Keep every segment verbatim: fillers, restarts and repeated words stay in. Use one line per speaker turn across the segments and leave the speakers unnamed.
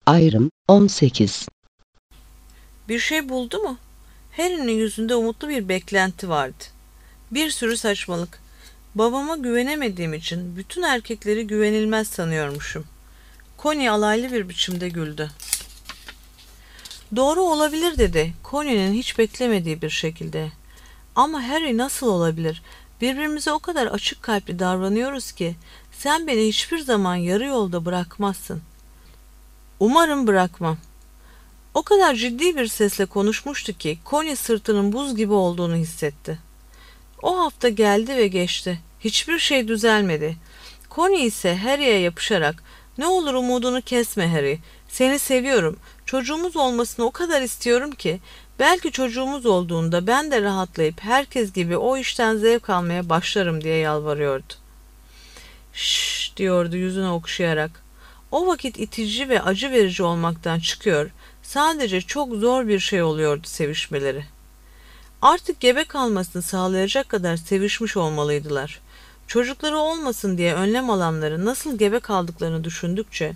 Ayrım on sekiz.
Bir şey buldu mu? Harry'nin yüzünde umutlu bir beklenti vardı. Bir sürü saçmalık. Babama güvenemediğim için bütün erkekleri güvenilmez sanıyormuşum. Connie alaylı bir biçimde güldü. Doğru olabilir dedi Connie'nin hiç beklemediği bir şekilde. Ama Harry nasıl olabilir? Birbirimize o kadar açık kalpli davranıyoruz ki sen beni hiçbir zaman yarı yolda bırakmazsın. Umarım bırakmam. O kadar ciddi bir sesle konuşmuştu ki Connie sırtının buz gibi olduğunu hissetti. O hafta geldi ve geçti. Hiçbir şey düzelmedi. Connie ise Harry'e yapışarak "Ne olur umudunu kesme Harry. Seni seviyorum. Çocuğumuz olmasını o kadar istiyorum ki belki çocuğumuz olduğunda ben de rahatlayıp herkes gibi o işten zevk almaya başlarım" diye yalvarıyordu. "Şşş" diyordu yüzüne okşayarak. O vakit itici ve acı verici olmaktan çıkıyor, sadece çok zor bir şey oluyordu sevişmeleri. Artık gebe kalmasını sağlayacak kadar sevişmiş olmalıydılar. Çocukları olmasın diye önlem alanları nasıl gebe kaldıklarını düşündükçe,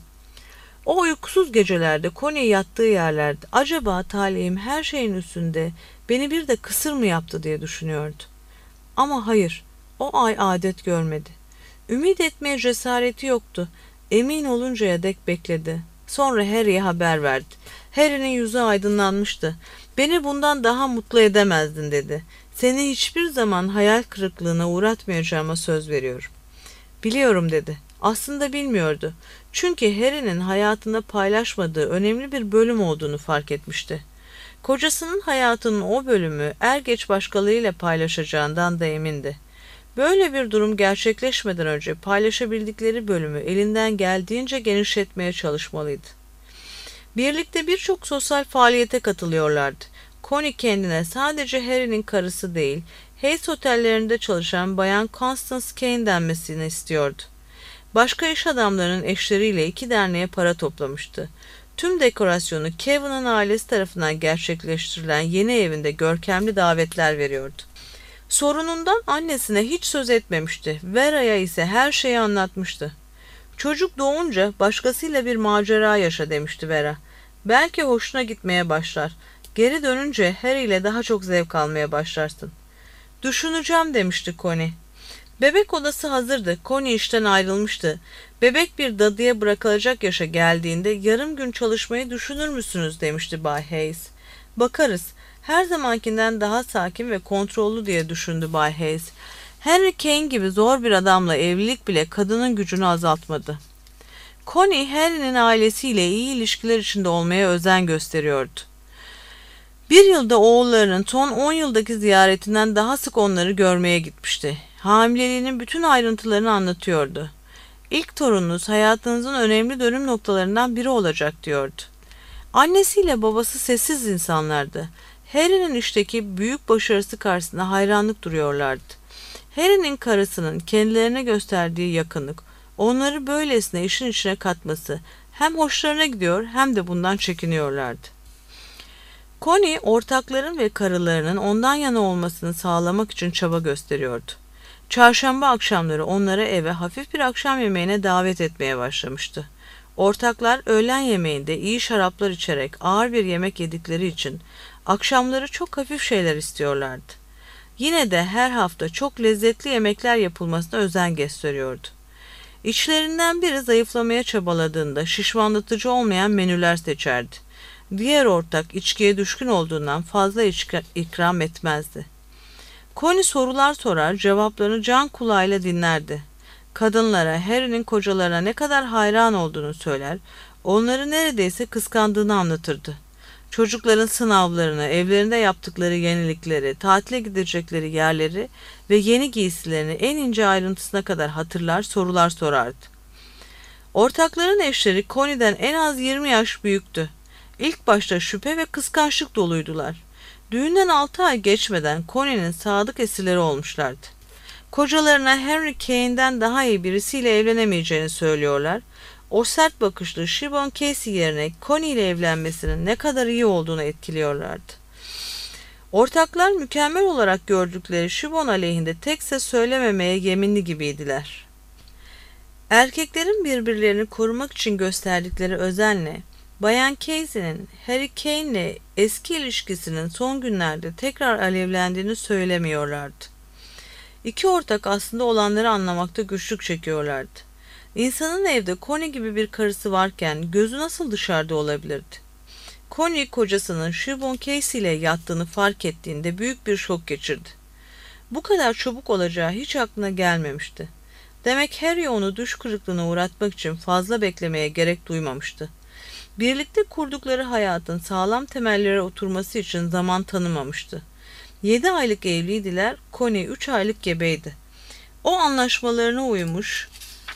o uykusuz gecelerde Connie yattığı yerlerde acaba talihim her şeyin üstünde beni bir de kısır mı yaptı diye düşünüyordu. Ama hayır, o ay adet görmedi. Ümit etmeye cesareti yoktu. Emin oluncaya dek bekledi. Sonra Harry'e haber verdi. Harry'nin yüzü aydınlanmıştı. "Beni bundan daha mutlu edemezdin" dedi. "Seni hiçbir zaman hayal kırıklığına uğratmayacağıma söz veriyorum." "Biliyorum" dedi. Aslında bilmiyordu. Çünkü Harry'nin hayatında paylaşmadığı önemli bir bölüm olduğunu fark etmişti. Kocasının hayatının o bölümü er geç başkalarıyla paylaşacağından da emindi. Böyle bir durum gerçekleşmeden önce paylaşabildikleri bölümü elinden geldiğince genişletmeye çalışmalıydı. Birlikte birçok sosyal faaliyete katılıyorlardı. Connie kendine sadece Harry'nin karısı değil, Hayes otellerinde çalışan Bayan Constance Kane denmesini istiyordu. Başka iş adamlarının eşleriyle iki derneğe para toplamıştı. Tüm dekorasyonu Kevin'in ailesi tarafından gerçekleştirilen yeni evinde görkemli davetler veriyordu. Sorunundan annesine hiç söz etmemişti. Vera'ya ise her şeyi anlatmıştı. "Çocuk doğunca başkasıyla bir macera yaşa" demişti Vera. "Belki hoşuna gitmeye başlar. Geri dönünce Harry ile daha çok zevk almaya başlarsın." "Düşüneceğim" demişti Connie. Bebek odası hazırdı. Connie işten ayrılmıştı. "Bebek bir dadıya bırakılacak yaşa geldiğinde yarım gün çalışmayı düşünür müsünüz?" demişti Bay Hayes. "Bakarız. Her zamankinden daha sakin ve kontrollü" diye düşündü Bay Hayes. Henry Kane gibi zor bir adamla evlilik bile kadının gücünü azaltmadı. Connie, Harry'nin ailesiyle iyi ilişkiler içinde olmaya özen gösteriyordu. Bir yılda oğullarının son on yıldaki ziyaretinden daha sık onları görmeye gitmişti. Hamileliğinin bütün ayrıntılarını anlatıyordu. "İlk torununuz hayatınızın önemli dönüm noktalarından biri olacak" diyordu. Annesiyle babası sessiz insanlardı. Harry'nin işteki büyük başarısı karşısında hayranlık duruyorlardı. Harry'nin karısının kendilerine gösterdiği yakınlık, onları böylesine işin içine katması hem hoşlarına gidiyor hem de bundan çekiniyorlardı. Connie, ortakların ve karılarının ondan yana olmasını sağlamak için çaba gösteriyordu. Çarşamba akşamları onları eve hafif bir akşam yemeğine davet etmeye başlamıştı. Ortaklar öğlen yemeğinde iyi şaraplar içerek ağır bir yemek yedikleri için akşamları çok hafif şeyler istiyorlardı. Yine de her hafta çok lezzetli yemekler yapılmasına özen gösteriyordu. İçlerinden biri zayıflamaya çabaladığında şişmanlatıcı olmayan menüler seçerdi. Diğer ortak içkiye düşkün olduğundan fazla içki ikram etmezdi. Connie sorular sorar, cevaplarını can kulağıyla dinlerdi. Kadınlara, Harry'nin kocalarına ne kadar hayran olduğunu söyler, onları neredeyse kıskandığını anlatırdı. Çocukların sınavlarını, evlerinde yaptıkları yenilikleri, tatile gidecekleri yerleri ve yeni giysilerini en ince ayrıntısına kadar hatırlar, sorular sorardı. Ortakların eşleri Connie'den en az yirmi yaş büyüktü. İlk başta şüphe ve kıskançlık doluydular. Düğünden altı ay geçmeden Connie'nin sadık esirleri olmuşlardı. Kocalarına Henry Kane'den daha iyi birisiyle evlenemeyeceğini söylüyorlar. O sert bakışlı Siobhan Casey yerine Connie ile evlenmesinin ne kadar iyi olduğunu etkiliyorlardı. Ortaklar mükemmel olarak gördükleri Siobhan aleyhinde tek ses söylememeye yeminli gibiydiler. Erkeklerin birbirlerini korumak için gösterdikleri özenle Bayan Casey'nin Harry Kane'le eski ilişkisinin son günlerde tekrar alevlendiğini söylemiyorlardı. İki ortak aslında olanları anlamakta güçlük çekiyorlardı. İnsanın evde Connie gibi bir karısı varken gözü nasıl dışarıda olabilirdi? Connie kocasının Siobhan Casey ile yattığını fark ettiğinde büyük bir şok geçirdi. Bu kadar çabuk olacağı hiç aklına gelmemişti. Demek Harry onu düş kırıklığına uğratmak için fazla beklemeye gerek duymamıştı. Birlikte kurdukları hayatın sağlam temellere oturması için zaman tanımamıştı. Yedi aylık evliydiler, Connie üç aylık gebeydi. O anlaşmalarına uymuş,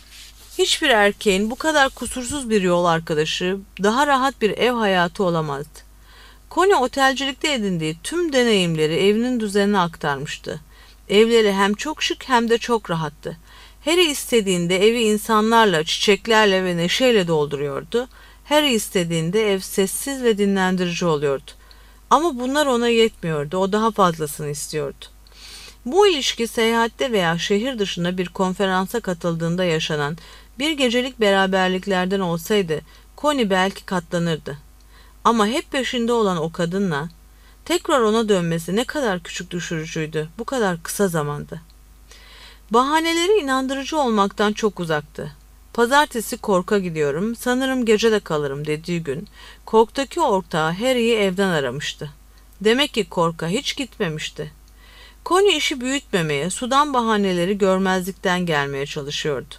hiçbir erkeğin bu kadar kusursuz bir yol arkadaşı, daha rahat bir ev hayatı olamazdı. Connie otelcilikte edindiği tüm deneyimleri evinin düzenine aktarmıştı. Evleri hem çok şık hem de çok rahattı. Harry istediğinde evi insanlarla, çiçeklerle ve neşeyle dolduruyordu. Harry istediğinde ev sessiz ve dinlendirici oluyordu. Ama bunlar ona yetmiyordu, o daha fazlasını istiyordu. Bu ilişki seyahatte veya şehir dışında bir konferansa katıldığında yaşanan bir gecelik beraberliklerden olsaydı Connie belki katlanırdı. Ama hep peşinde olan o kadınla tekrar ona dönmesi ne kadar küçük düşürücüydü bu kadar kısa zamanda. Bahaneleri inandırıcı olmaktan çok uzaktı. Pazartesi Cork'a gidiyorum, sanırım gece de kalırım dediği gün Cork'taki ortağı Harry'i evden aramıştı. Demek ki Cork'a hiç gitmemişti. Connie işi büyütmemeye, sudan bahaneleri görmezlikten gelmeye çalışıyordu.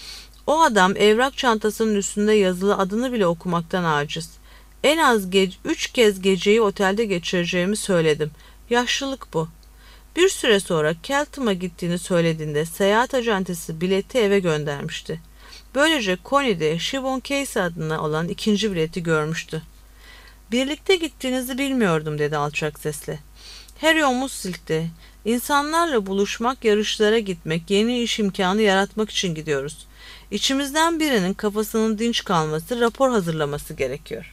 O adam evrak çantasının üstünde yazılı adını bile okumaktan aciz. En az ge- üç kez geceyi otelde geçireceğimi söyledim. Yaşlılık bu. Bir süre sonra Kelton'a gittiğini söylediğinde seyahat acentesi bileti eve göndermişti. Böylece Connie de Siobhan Casey adına olan ikinci bileti görmüştü. Birlikte gittiğinizi bilmiyordum dedi alçak sesle. Harry omuz silkti. İnsanlarla buluşmak, yarışlara gitmek, yeni iş imkanı yaratmak için gidiyoruz. İçimizden birinin kafasının dinç kalması, rapor hazırlaması gerekiyor.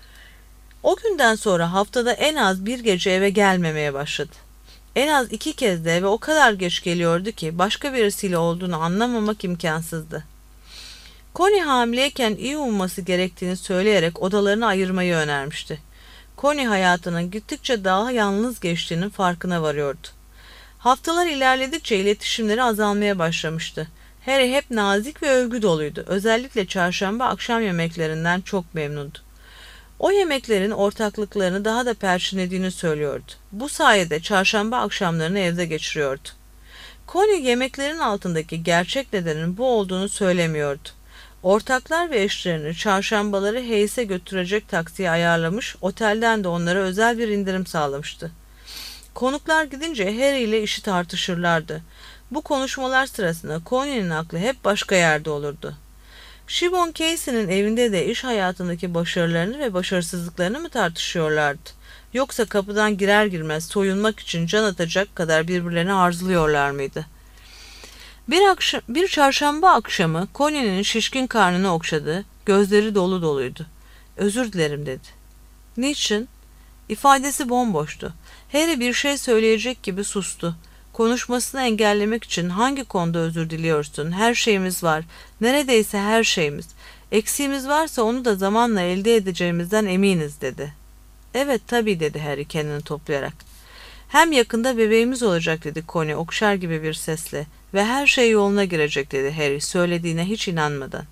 O günden sonra haftada en az bir gece eve gelmemeye başladı. En az iki kez de eve o kadar geç geliyordu ki başka birisiyle olduğunu anlamamak imkansızdı. Connie hamileyken iyi umması gerektiğini söyleyerek odalarını ayırmayı önermişti. Connie hayatının gittikçe daha yalnız geçtiğinin farkına varıyordu. Haftalar ilerledikçe iletişimleri azalmaya başlamıştı. Harry hep nazik ve övgü doluydu. Özellikle çarşamba akşam yemeklerinden çok memnundu. O yemeklerin ortaklıklarını daha da perçinlediğini söylüyordu. Bu sayede çarşamba akşamlarını evde geçiriyordu. Connie yemeklerin altındaki gerçek nedenin bu olduğunu söylemiyordu. Ortaklar ve eşlerini çarşambaları Hayes'e götürecek taksiye ayarlamış, otelden de onlara özel bir indirim sağlamıştı. Konuklar gidince Harry ile işi tartışırlardı. Bu konuşmalar sırasında Connie'nin aklı hep başka yerde olurdu. Siobhan Casey'nin evinde de iş hayatındaki başarılarını ve başarısızlıklarını mı tartışıyorlardı? Yoksa kapıdan girer girmez soyunmak için can atacak kadar birbirlerini arzuluyorlar mıydı? Bir, akşam, bir çarşamba akşamı Connie'nin şişkin karnını okşadı, gözleri dolu doluydu. "Özür dilerim" dedi. "Niçin?" İfadesi bomboştu. Harry bir şey söyleyecek gibi sustu. Konuşmasını engellemek için "Hangi konuda özür diliyorsun? Her şeyimiz var. Neredeyse her şeyimiz. Eksiğimiz varsa onu da zamanla elde edeceğimizden eminiz" dedi. "Evet tabii" dedi Harry kendini toplayarak. "Hem yakında bebeğimiz olacak" dedi Connie okşar gibi bir sesle. "Ve her şey yoluna girecek" dedi Harry söylediğine hiç inanmadan.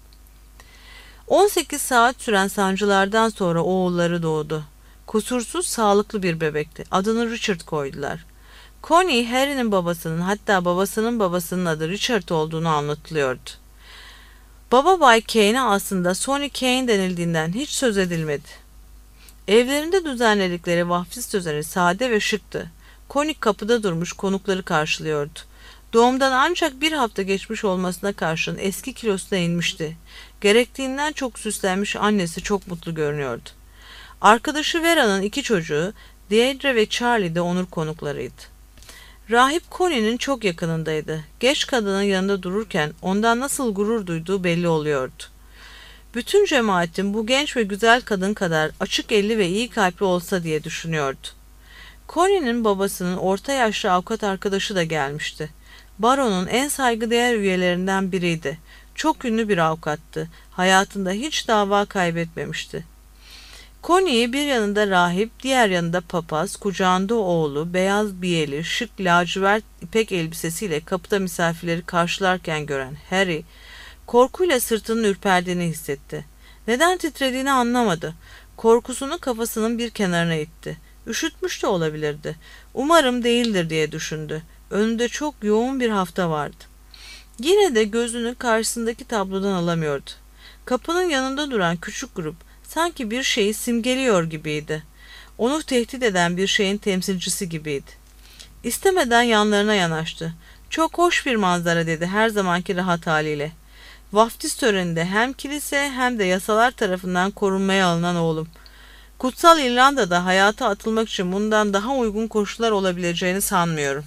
on sekiz saat süren sancılardan sonra oğulları doğdu. Kusursuz, sağlıklı bir bebekti. Adını Richard koydular. Connie, Harry'nin babasının hatta babasının babasının adı Richard olduğunu anlatılıyordu. Baba Bay Kane'e aslında Sonny Kane denildiğinden hiç söz edilmedi. Evlerinde düzenledikleri vaftiz töreni sade ve şıktı. Connie kapıda durmuş konukları karşılıyordu. Doğumdan ancak bir hafta geçmiş olmasına karşın eski kilosuna inmişti. Gerektiğinden çok süslenmiş annesi çok mutlu görünüyordu. Arkadaşı Vera'nın iki çocuğu, Deirdre ve Charlie de onur konuklarıydı. Rahip Connie'nin çok yakınındaydı. Genç kadının yanında dururken ondan nasıl gurur duyduğu belli oluyordu. Bütün cemaatin bu genç ve güzel kadın kadar açık elli ve iyi kalpli olsa diye düşünüyordu. Connie'nin babasının orta yaşlı avukat arkadaşı da gelmişti. Baronun en saygıdeğer üyelerinden biriydi. Çok ünlü bir avukattı. Hayatında hiç dava kaybetmemişti. Connie bir yanında rahip, diğer yanında papaz, kucağında oğlu, beyaz biyeli, şık lacivert ipek elbisesiyle kapıda misafirleri karşılarken gören Harry, korkuyla sırtının ürperdiğini hissetti. Neden titrediğini anlamadı. Korkusunu kafasının bir kenarına itti. Üşütmüş de olabilirdi. Umarım değildir diye düşündü. Önünde çok yoğun bir hafta vardı. Yine de gözünü karşısındaki tablodan alamıyordu. Kapının yanında duran küçük grup sanki bir şeyi simgeliyor gibiydi. Onu tehdit eden bir şeyin temsilcisi gibiydi. İstemeden yanlarına yanaştı. "Çok hoş bir manzara," dedi her zamanki rahat haliyle. "Vaftiz töreninde hem kilise hem de yasalar tarafından korunmaya alınan oğlum. Kutsal İrlanda'da hayata atılmak için bundan daha uygun koşullar olabileceğini sanmıyorum."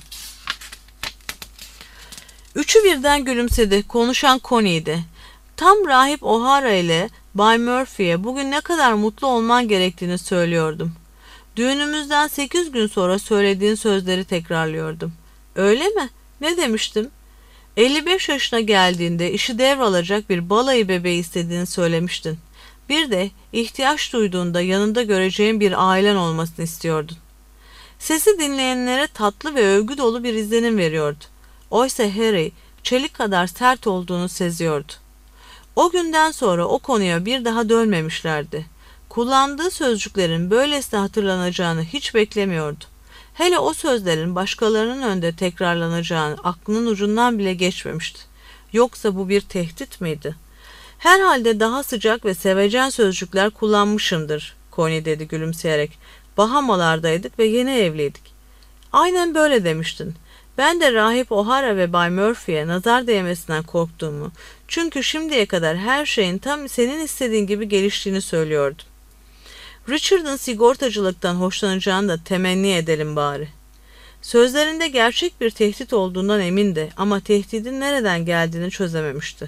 Üçü birden gülümsedi. Konuşan Connie'ydi. "Tam Rahip O'Hara ile Bay Murphy'ye bugün ne kadar mutlu olman gerektiğini söylüyordum. Düğünümüzden sekiz gün sonra söylediğin sözleri tekrarlıyordum." "Öyle mi? Ne demiştim?" elli beş yaşına geldiğinde işi devralacak bir balayı bebeği istediğini söylemiştin. Bir de ihtiyaç duyduğunda yanında göreceğin bir ailen olmasını istiyordun." Sesi dinleyenlere tatlı ve övgü dolu bir izlenim veriyordu. Oysa Harry, çelik kadar sert olduğunu seziyordu. O günden sonra o konuya bir daha dönmemişlerdi. Kullandığı sözcüklerin böylesine hatırlanacağını hiç beklemiyordu. Hele o sözlerin başkalarının önünde tekrarlanacağını aklının ucundan bile geçmemişti. Yoksa bu bir tehdit miydi? "Herhalde daha sıcak ve sevecen sözcükler kullanmışımdır," Connie dedi gülümseyerek. "Bahamalardaydık ve yeni evliydik." "Aynen böyle demiştin. Ben de Rahip O'Hara ve Bay Murphy'ye nazar değmesinden korktuğumu, çünkü şimdiye kadar her şeyin tam senin istediğin gibi geliştiğini söylüyordum. Richard'ın sigortacılıktan hoşlanacağını da temenni edelim bari." Sözlerinde gerçek bir tehdit olduğundan emindi ama tehdidin nereden geldiğini çözememişti.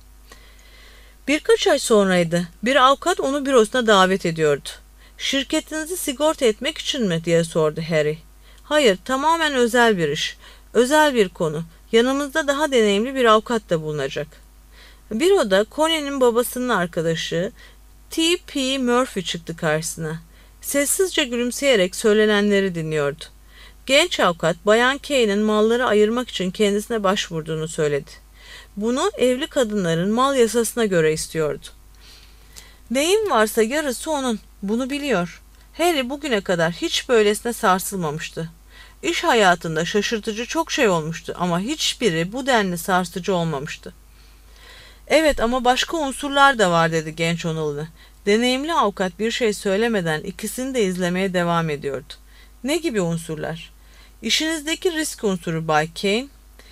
Birkaç ay sonraydı. Bir avukat onu bürosuna davet ediyordu. "Şirketinizi sigorta etmek için mi?" diye sordu Harry. "Hayır, tamamen özel bir iş. Özel bir konu. Yanımızda daha deneyimli bir avukat da bulunacak." Büroda Connie'nin babasının arkadaşı T P Murphy çıktı karşısına. Sessizce gülümseyerek söylenenleri dinliyordu. Genç avukat, Bayan Kane'in malları ayırmak için kendisine başvurduğunu söyledi. Bunu evli kadınların mal yasasına göre istiyordu. "Neyin varsa yarısı onun. Bunu biliyor." Harry bugüne kadar hiç böylesine sarsılmamıştı. İş hayatında şaşırtıcı çok şey olmuştu ama hiçbiri bu denli sarsıcı olmamıştı. "Evet, ama başka unsurlar da var," dedi genç O'Neill. Deneyimli avukat bir şey söylemeden ikisini de izlemeye devam ediyordu. "Ne gibi unsurlar?" "İşinizdeki risk unsuru Bay Kane."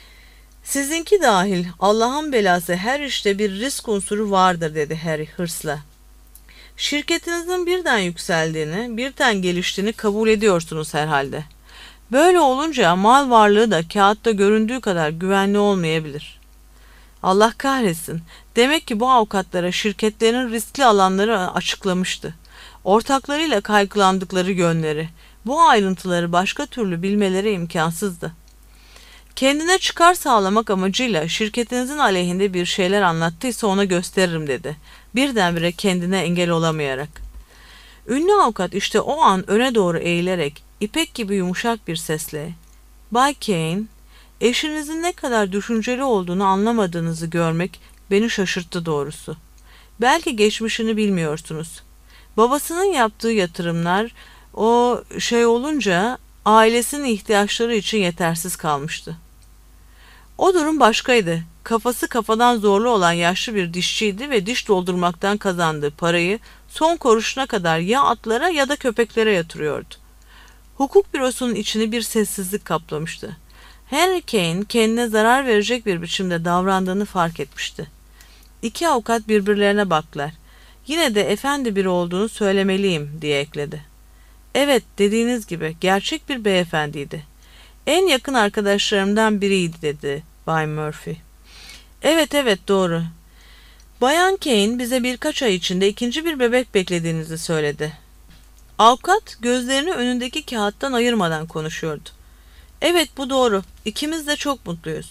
"Sizinki dahil Allah'ın belası her işte bir risk unsuru vardır," dedi Harry hırsla. "Şirketinizin birden yükseldiğini, birden geliştiğini kabul ediyorsunuz herhalde. Böyle olunca mal varlığı da kağıtta göründüğü kadar güvenli olmayabilir." Allah kahretsin. Demek ki bu avukatlara şirketlerin riskli alanları açıklamıştı. Ortaklarıyla kaygılandıkları yönleri. Bu ayrıntıları başka türlü bilmeleri imkansızdı. "Kendine çıkar sağlamak amacıyla şirketinizin aleyhinde bir şeyler anlattıysa ona gösteririm," dedi. Birdenbire kendine engel olamayarak. Ünlü avukat işte o an öne doğru eğilerek ipek gibi yumuşak bir sesle, "Bay Kane, eşinizin ne kadar düşünceli olduğunu anlamadığınızı görmek beni şaşırttı doğrusu. Belki geçmişini bilmiyorsunuz. Babasının yaptığı yatırımlar o şey olunca ailesinin ihtiyaçları için yetersiz kalmıştı. O durum başkaydı. Kafası kafadan zorlu olan yaşlı bir dişçiydi ve diş doldurmaktan kazandığı parayı son kuruşuna kadar ya atlara ya da köpeklere yatırıyordu. Hukuk bürosunun içini bir sessizlik kaplamıştı. Henry Kane kendine zarar verecek bir biçimde davrandığını fark etmişti. İki avukat birbirlerine baktılar. "Yine de efendi biri olduğunu söylemeliyim," diye ekledi. "Evet, dediğiniz gibi gerçek bir beyefendiydi. En yakın arkadaşlarımdan biriydi," dedi Bay Murphy. "Evet evet doğru. Bayan Kane bize birkaç ay içinde ikinci bir bebek beklediğinizi söyledi." Avukat gözlerini önündeki kağıttan ayırmadan konuşuyordu. "Evet, bu doğru. İkimiz de çok mutluyuz.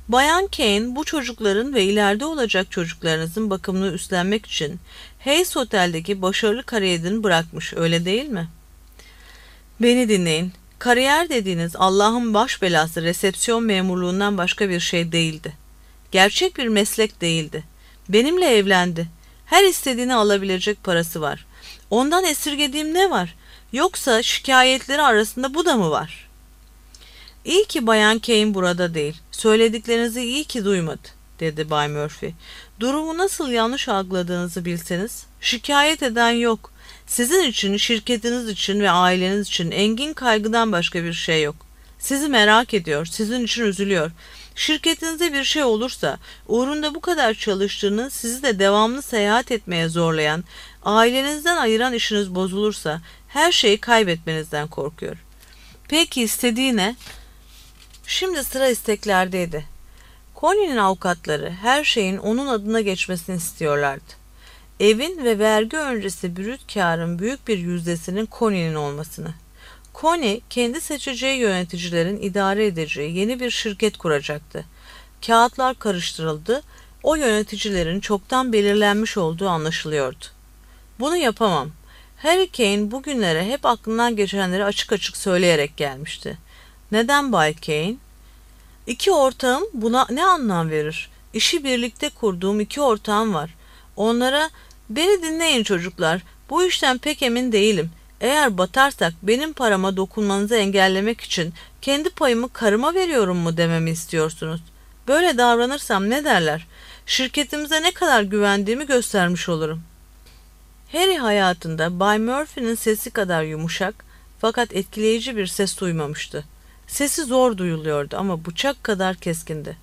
Bayan Kane bu çocukların ve ileride olacak çocuklarınızın bakımını üstlenmek için Hayes Otel'deki başarılı kariyerini bırakmış, öyle değil mi? Beni dinleyin. Kariyer dediğiniz Allah'ın baş belası resepsiyon memurluğundan başka bir şey değildi. Gerçek bir meslek değildi. Benimle evlendi. Her istediğini alabilecek parası var. Ondan esirgediğim ne var? Yoksa şikayetleri arasında bu da mı var? İyi ki Bayan Kane burada değil. Söylediklerinizi iyi ki duymadı, dedi Bay Murphy. Durumu nasıl yanlış algıladığınızı bilseniz, şikayet eden yok. Sizin için, şirketiniz için ve aileniz için engin kaygıdan başka bir şey yok. Sizi merak ediyor, sizin için üzülüyor. Şirketinize bir şey olursa, uğrunda bu kadar çalıştığınız, sizi de devamlı seyahat etmeye zorlayan, ailenizden ayıran işiniz bozulursa, her şeyi kaybetmenizden korkuyor. Peki istediği ne? Şimdi sıra isteklerdeydi. Connie'nin avukatları her şeyin onun adına geçmesini istiyorlardı. Evin ve vergi öncesi brüt kârın büyük bir yüzdesinin Connie'nin olmasını. Connie, kendi seçeceği yöneticilerin idare edeceği yeni bir şirket kuracaktı. Kağıtlar karıştırıldı, o yöneticilerin çoktan belirlenmiş olduğu anlaşılıyordu. Bunu yapamam. Harry Kane bugünlere hep aklından geçenleri açık açık söyleyerek gelmişti. Neden Bay Kane? İki ortağım buna ne anlam verir? İşi birlikte kurduğum iki ortağım var. Onlara, beni dinleyin çocuklar, bu işten pek emin değilim. Eğer batarsak benim parama dokunmanızı engellemek için kendi payımı karıma veriyorum mu dememi istiyorsunuz? Böyle davranırsam ne derler? Şirketimize ne kadar güvendiğimi göstermiş olurum. Harry hayatında Bay Murphy'nin sesi kadar yumuşak fakat etkileyici bir ses duymamıştı. Sesi zor duyuluyordu ama bıçak kadar keskindi.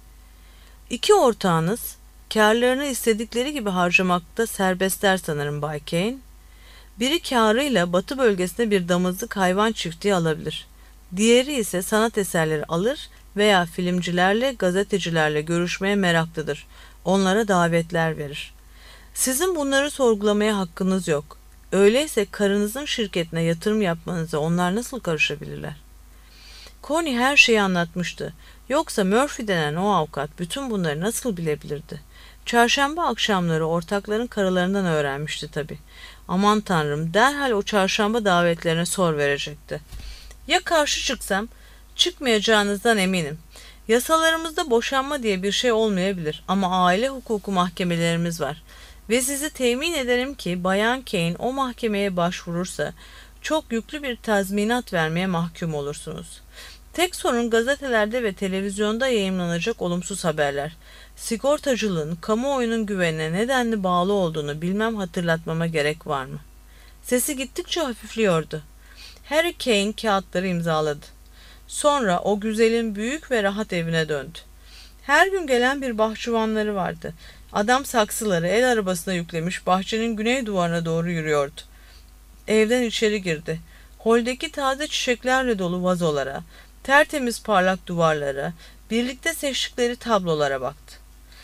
İki ortağınız kârlarını istedikleri gibi harcamakta serbestler sanırım Bay Kane. Biri kârıyla batı bölgesine bir damızlık hayvan çiftliği alabilir. Diğeri ise sanat eserleri alır veya filmcilerle, gazetecilerle görüşmeye meraklıdır. Onlara davetler verir. Sizin bunları sorgulamaya hakkınız yok. Öyleyse karınızın şirketine yatırım yapmanıza onlar nasıl karışabilirler? Connie her şeyi anlatmıştı. Yoksa Murphy denen o avukat bütün bunları nasıl bilebilirdi? Çarşamba akşamları ortakların karılarından öğrenmişti tabii. Aman tanrım, derhal o çarşamba davetlerine sor verecekti. Ya karşı çıksam? Çıkmayacağınızdan eminim. Yasalarımızda boşanma diye bir şey olmayabilir ama aile hukuku mahkemelerimiz var. Ve sizi temin ederim ki Bayan Kane o mahkemeye başvurursa çok yüklü bir tazminat vermeye mahkum olursunuz. Tek sorun gazetelerde ve televizyonda yayımlanacak olumsuz haberler. Sigortacılığın kamuoyunun güvenine nedenli bağlı olduğunu bilmem hatırlatmama gerek var mı? Sesi gittikçe hafifliyordu. Harry Kane kağıtları imzaladı. Sonra o güzelin büyük ve rahat evine döndü. Her gün gelen bir bahçıvanları vardı. Adam saksıları el arabasına yüklemiş bahçenin güney duvarına doğru yürüyordu. Evden içeri girdi. Holdeki taze çiçeklerle dolu vazolara, tertemiz parlak duvarlara, birlikte seçtikleri tablolara baktı.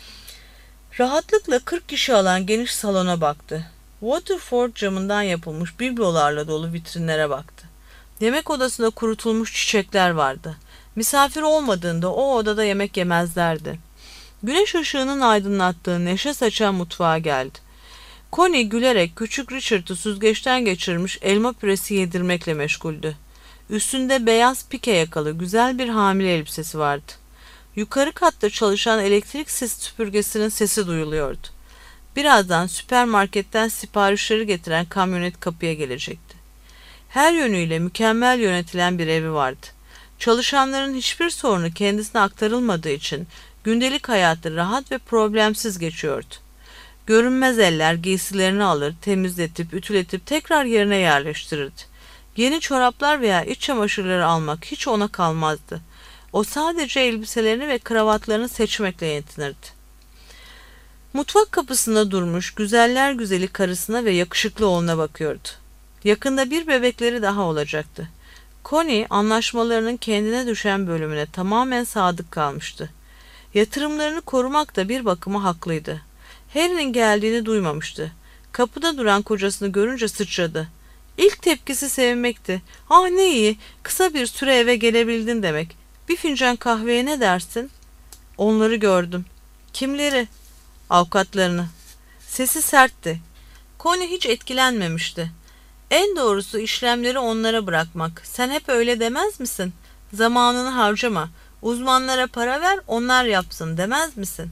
Rahatlıkla kırk kişi alan geniş salona baktı. Waterford camından yapılmış biblolarla dolu vitrinlere baktı. Yemek odasında kurutulmuş çiçekler vardı. Misafir olmadığında o odada yemek yemezlerdi. Güneş ışığının aydınlattığı neşe saçan mutfağa geldi. Connie gülerek küçük Richard'ı süzgeçten geçirmiş elma püresi yedirmekle meşguldü. Üstünde beyaz pike yakalı güzel bir hamile elbisesi vardı. Yukarı katta çalışan elektrik süpürgesinin sesi duyuluyordu. Birazdan süpermarketten siparişleri getiren kamyonet kapıya gelecekti. Her yönüyle mükemmel yönetilen bir evi vardı. Çalışanların hiçbir sorunu kendisine aktarılmadığı için gündelik hayatı rahat ve problemsiz geçiyordu. Görünmez eller giysilerini alır, temizletip, ütületip tekrar yerine yerleştirirdi. Yeni çoraplar veya iç çamaşırları almak hiç ona kalmazdı. O sadece elbiselerini ve kravatlarını seçmekle yetinirdi. Mutfak kapısında durmuş güzeller güzeli karısına ve yakışıklı oğluna bakıyordu. Yakında bir bebekleri daha olacaktı. Connie anlaşmalarının kendine düşen bölümüne tamamen sadık kalmıştı. Yatırımlarını korumak da bir bakıma haklıydı. Harry'nin geldiğini duymamıştı. Kapıda duran kocasını görünce sıçradı. İlk tepkisi sevmekti. Ah ne iyi, kısa bir süre eve gelebildin demek. Bir fincan kahveye ne dersin? Onları gördüm. Kimleri? Avukatlarını. Sesi sertti. Connie hiç etkilenmemişti. En doğrusu işlemleri onlara bırakmak. Sen hep öyle demez misin? Zamanını harcama. Uzmanlara para ver, onlar yapsın demez misin?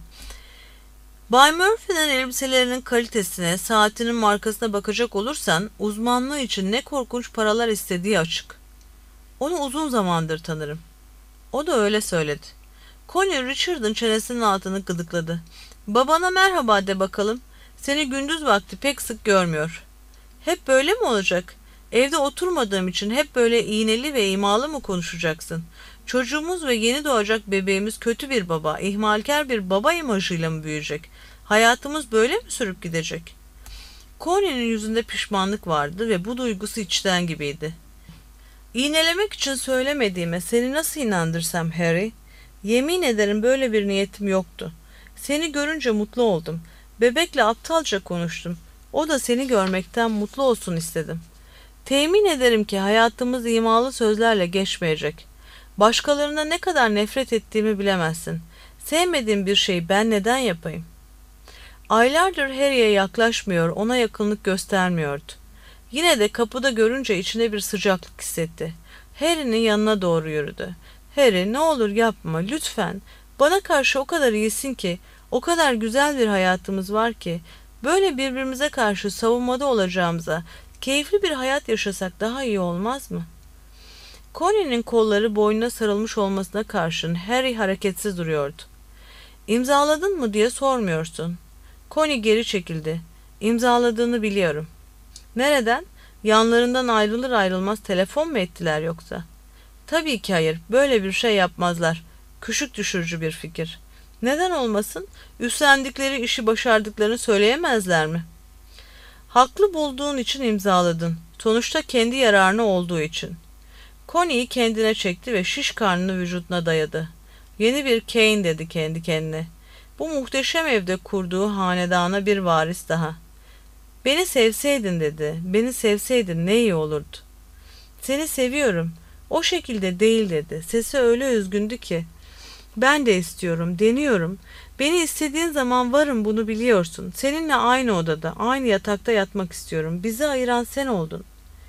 Bay Murphy'nin elbiselerinin kalitesine, saatinin markasına bakacak olursan uzmanlığı için ne korkunç paralar istediği açık. Onu uzun zamandır tanırım. O da öyle söyledi. Connie Richard'ın çenesinin altını gıdıkladı. Babana merhaba de bakalım. Seni gündüz vakti pek sık görmüyor. Hep böyle mi olacak? Evde oturmadığım için hep böyle iğneli ve imalı mı konuşacaksın? Çocuğumuz ve yeni doğacak bebeğimiz kötü bir baba, ihmalkar bir baba imajıyla mı büyüyecek? Hayatımız böyle mi sürüp gidecek? Connie'nin yüzünde pişmanlık vardı ve bu duygusu içten gibiydi. İğnelemek için söylemediğime seni nasıl inandırsam Harry? Yemin ederim böyle bir niyetim yoktu. Seni görünce mutlu oldum. Bebekle aptalca konuştum. O da seni görmekten mutlu olsun istedim. Temin ederim ki hayatımız imalı sözlerle geçmeyecek. Başkalarına ne kadar nefret ettiğimi bilemezsin. Sevmediğim bir şeyi ben neden yapayım? Aylardır Harry'e yaklaşmıyor, ona yakınlık göstermiyordu. Yine de kapıda görünce içine bir sıcaklık hissetti. Harry'nin yanına doğru yürüdü. Harry, ne olur yapma, lütfen. Bana karşı o kadar iyisin ki, o kadar güzel bir hayatımız var ki, böyle birbirimize karşı savunmada olacağımıza, keyifli bir hayat yaşasak daha iyi olmaz mı? Connie'nin kolları boynuna sarılmış olmasına karşın Harry hareketsiz duruyordu. İmzaladın mı diye sormuyorsun. Connie geri çekildi. İmzaladığını biliyorum. Nereden? Yanlarından ayrılır ayrılmaz telefon mu ettiler yoksa? Tabii ki hayır. Böyle bir şey yapmazlar. Küçük düşürücü bir fikir. Neden olmasın? Üstlendikleri işi başardıklarını söyleyemezler mi? Haklı bulduğun için imzaladın. Sonuçta kendi yararına olduğu için. Connie'yi kendine çekti ve şiş karnını vücuduna dayadı. Yeni bir Kane dedi kendi kendine. Bu muhteşem evde kurduğu hanedana bir varis daha. Beni sevseydin dedi. Beni sevseydin ne iyi olurdu. Seni seviyorum. O şekilde değil dedi. Sesi öyle üzgündü ki. Ben de istiyorum, deniyorum. Beni istediğin zaman varım, bunu biliyorsun. Seninle aynı odada, aynı yatakta yatmak istiyorum. Bizi ayıran sen oldun.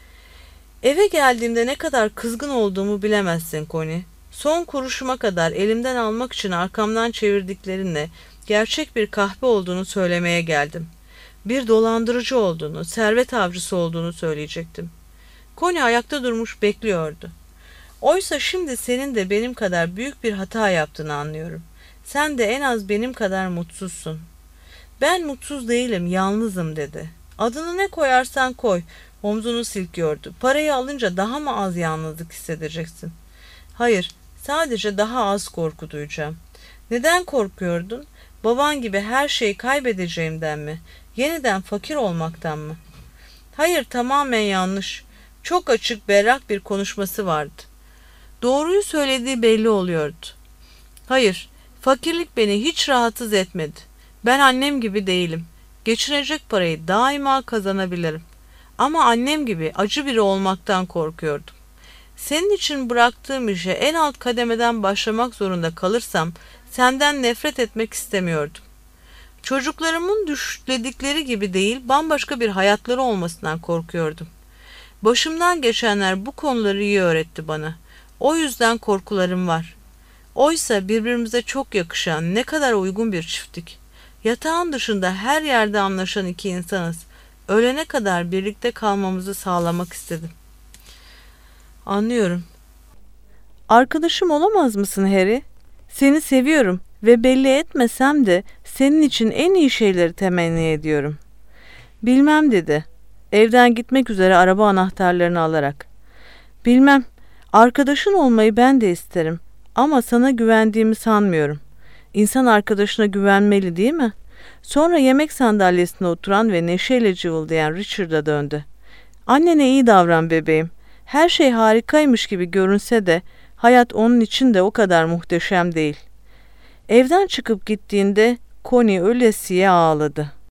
Eve geldiğimde ne kadar kızgın olduğumu bilemezsin Connie. Son kuruşuma kadar elimden almak için arkamdan çevirdiklerinle gerçek bir kahpe olduğunu söylemeye geldim. Bir dolandırıcı olduğunu, servet avcısı olduğunu söyleyecektim. Connie ayakta durmuş bekliyordu. Oysa şimdi senin de benim kadar büyük bir hata yaptığını anlıyorum. Sen de en az benim kadar mutsuzsun. Ben mutsuz değilim, yalnızım dedi. Adını ne koyarsan koy. Omzunu silkiyordu. Parayı alınca daha mı az yalnızlık hissedeceksin? Hayır, sadece daha az korku duyacağım. Neden korkuyordun? Baban gibi her şeyi kaybedeceğimden mi? Yeniden fakir olmaktan mı? Hayır, tamamen yanlış. Çok açık, berrak bir konuşması vardı. Doğruyu söylediği belli oluyordu. Hayır, fakirlik beni hiç rahatsız etmedi. Ben annem gibi değilim. Geçirecek parayı daima kazanabilirim. Ama annem gibi acı biri olmaktan korkuyordum. Senin için bıraktığım işe en alt kademeden başlamak zorunda kalırsam senden nefret etmek istemiyordum. Çocuklarımın düşledikleri gibi değil, bambaşka bir hayatları olmasından korkuyordum. Başımdan geçenler bu konuları iyi öğretti bana. O yüzden korkularım var. Oysa birbirimize çok yakışan, ne kadar uygun bir çifttik. Yatağın dışında her yerde anlaşan iki insanız. Ölene kadar birlikte kalmamızı sağlamak istedim. Anlıyorum. Arkadaşım olamaz mısın Harry? Seni seviyorum ve belli etmesem de senin için en iyi şeyleri temenni ediyorum. Bilmem dedi. Evden gitmek üzere araba anahtarlarını alarak. Bilmem. Arkadaşın olmayı ben de isterim. Ama sana güvendiğimi sanmıyorum. İnsan arkadaşına güvenmeli değil mi? Sonra yemek sandalyesine oturan ve neşeyle cıvıldayan Richard'a döndü. Annene iyi davran bebeğim. Her şey harikaymış gibi görünse de hayat onun için de o kadar muhteşem değil. Evden çıkıp gittiğinde Connie ölesiye ağladı.